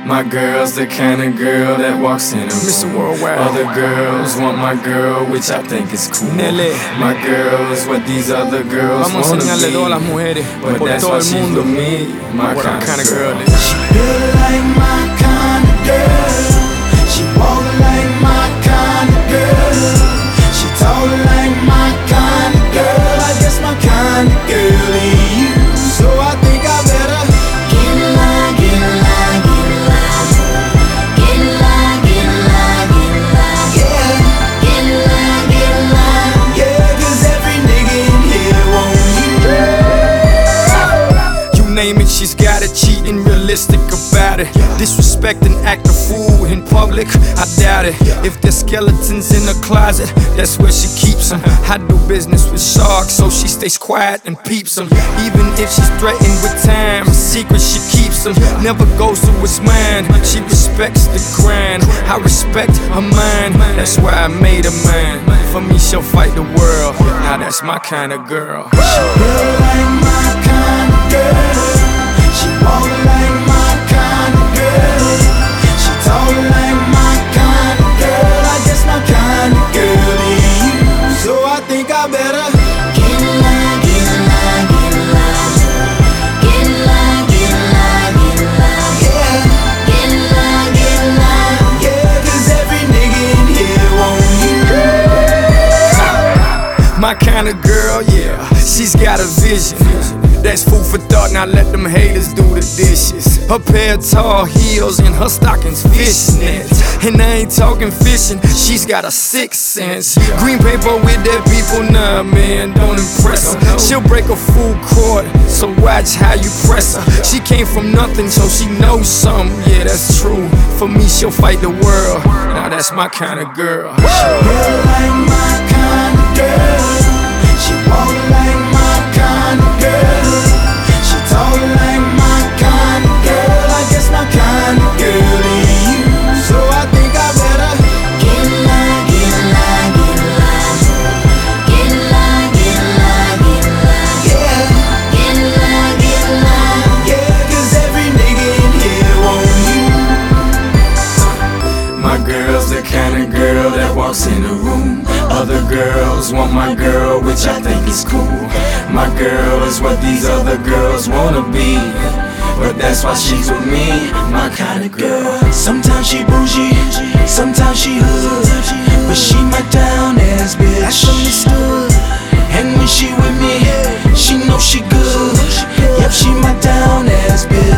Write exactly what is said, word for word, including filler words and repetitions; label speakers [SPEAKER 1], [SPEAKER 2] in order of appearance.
[SPEAKER 1] My girl's the kind of girl that walks in a room.
[SPEAKER 2] Mister Worldwide.
[SPEAKER 1] Other girls want my girl, which I think is cool.
[SPEAKER 2] Nelly.
[SPEAKER 1] My girl is what these other girls
[SPEAKER 2] Vamos a
[SPEAKER 1] wanna
[SPEAKER 2] enseñarle a todas las
[SPEAKER 1] be.
[SPEAKER 2] mujeres
[SPEAKER 1] But
[SPEAKER 2] por
[SPEAKER 1] that's
[SPEAKER 2] todo
[SPEAKER 1] why
[SPEAKER 2] el
[SPEAKER 1] she's
[SPEAKER 2] mundo
[SPEAKER 1] with me, my
[SPEAKER 2] what
[SPEAKER 1] kind of girl.
[SPEAKER 2] is.
[SPEAKER 3] She built like my kind of girl. She walk like my kind of girl. She talk like my kind of girl. I guess my kind of girl ain't you. So I think I better get in line, get in line, get in line. Get in line, get in line, get in line. Yeah, get in line, get in line. Yeah, cause every nigga in here want you.
[SPEAKER 2] You name it, she's got it, cheating, realistic about it. Disrespect and act a fool in public, I doubt it. If there's skeletons in the closet, that's where she keeps them. I do business with sharks, so she stays quiet and peeps them. Even if she's threatened with time, secrets she keeps them. Never goes to what's mine, she respects the grind. I respect her mind, that's why I made her mine. For me, she'll fight the world, now that's my kind of girl.
[SPEAKER 3] She built like my kind of girl. She walk like my kind of girl. She talk like my kind of girl. I guess my kind of girl ain't you. So I think I better get in line, get in line, get in line. Get in line, get in line, get in line. Yeah, get in line, get in line. Yeah, cause every nigga in here want you.
[SPEAKER 2] My kind of girl, yeah, she's got a vision. That's food for thought, now let them haters do the dishes. Her pair of tall heels and her stockings fishnets. And I ain't talking fishing, she's got a sixth sense. Green paper with that people, nah man, don't impress her. She'll break a full court, so watch how you press her. She came from nothing, so she knows something, yeah that's true. For me, she'll fight the world, now that's my kind of girl.
[SPEAKER 3] She built like my kind of girl. She walk like my kind of girl. She talk like my kind of girl. I guess my kind of girl ain't you. So I think I better get in line, get in line, get in line. Get in line, get in line, get in line. Yeah, get in line, get in line. Yeah, cause every nigga in here want you.
[SPEAKER 1] My girl's the kind of girl that walks in the room. Other girls want my girl, which I think is cool. My girl is what these other girls wanna be. But that's why she's with me, my kind of girl.
[SPEAKER 3] Sometimes she bougie, sometimes she hood, but she my down ass bitch. That's understood. And when she with me, she know she good. Yep, she my down ass bitch.